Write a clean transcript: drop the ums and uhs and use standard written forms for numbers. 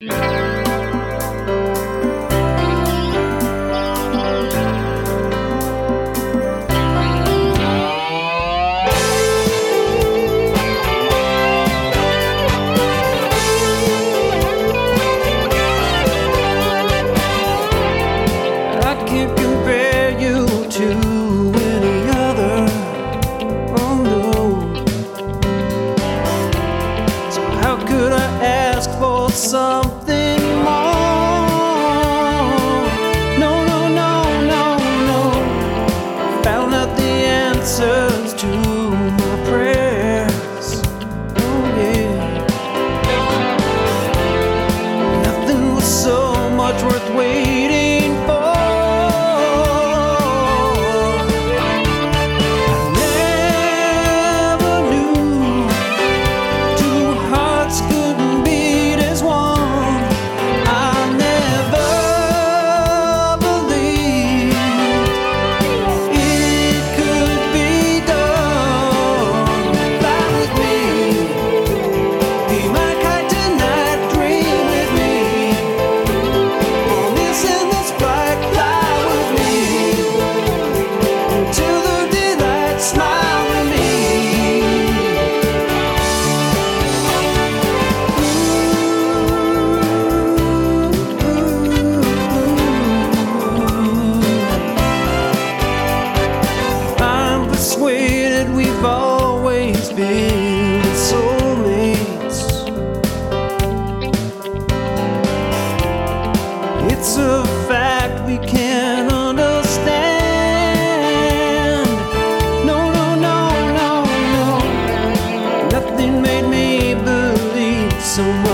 I can't compare you to any other. Oh no. So how could I ask for something more? No, no, no, no, no. Found out the answers to my prayers. Oh yeah. Nothing was so much worth waiting for. Persuaded we've always been soulmates. It's a fact we can't understand. No, no, no, no, no. Nothing made me believe so much.